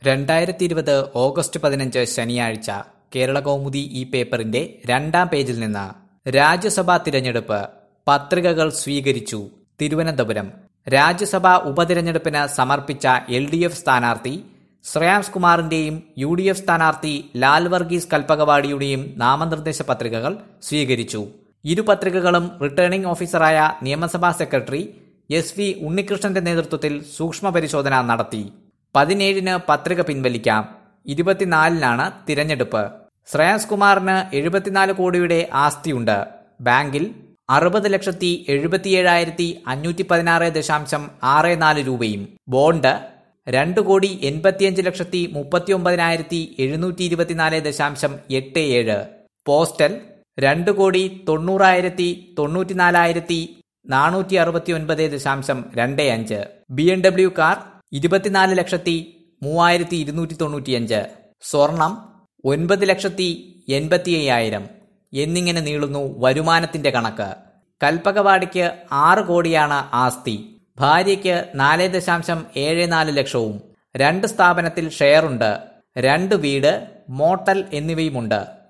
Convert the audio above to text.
2020 August 15 ശനിയാഴ്ച കേരളകൗമുദി ഈ പേപ്പറിന്റെ 2-ാം പേജിൽ നിന്ന് രാജ്യസഭാ തിരഞ്ഞെടുപ്പ് പത്രികകൾ സ്വീകരിച്ചു. തിരുവനന്തപുരം രാജ്യസഭാ ഉപതിരഞ്ഞെടുപ്പിന് സമർപ്പിച്ച LDF സ്ഥാനാർത്ഥി ശ്രേയാംസ് കുമാറിന്റെയും UDF സ്ഥാനാർത്ഥി ലാൽ വർഗീസ് കൽപ്പകവാടിയുടെയും നാമനിർദ്ദേശ പത്രികകൾ സ്വീകരിച്ചു. ഇരു പത്രികകളും റിട്ടേണിംഗ് ഓഫീസറായ നിയമസഭാ സെക്രട്ടറി SV ഉണ്ണികൃഷ്ണന്റെ നേതൃത്വത്തിൽ സൂക്ഷ്മ പരിശോധന നടത്തി. 17-ന് പത്രിക പിൻവലിക്കാം. 24-നാണ് തിരഞ്ഞെടുപ്പ്. ശ്രേയാംസ് കുമാറിന് 74 കോടിയുടെ ആസ്തിയുണ്ട്. ബാങ്കിൽ 60,77,516.64 രൂപയും ബോണ്ട് 2,85,39,724.87, പോസ്റ്റൽ 2,90,94,469.25, BMW കാർ 24,03,295, സ്വർണം 9,85,000 എന്നിങ്ങനെ നീളുന്നു വരുമാനത്തിന്റെ കണക്ക്. കൽപ്പകവാടിക്ക് 6 കോടിയാണ് ആസ്തി. ഭാര്യയ്ക്ക് 4,74 ലക്ഷവും. 2 സ്ഥാപനത്തിൽ ഷെയറുണ്ട്. 2 വീട്, മോട്ടൽ എന്നിവയുമുണ്ട്.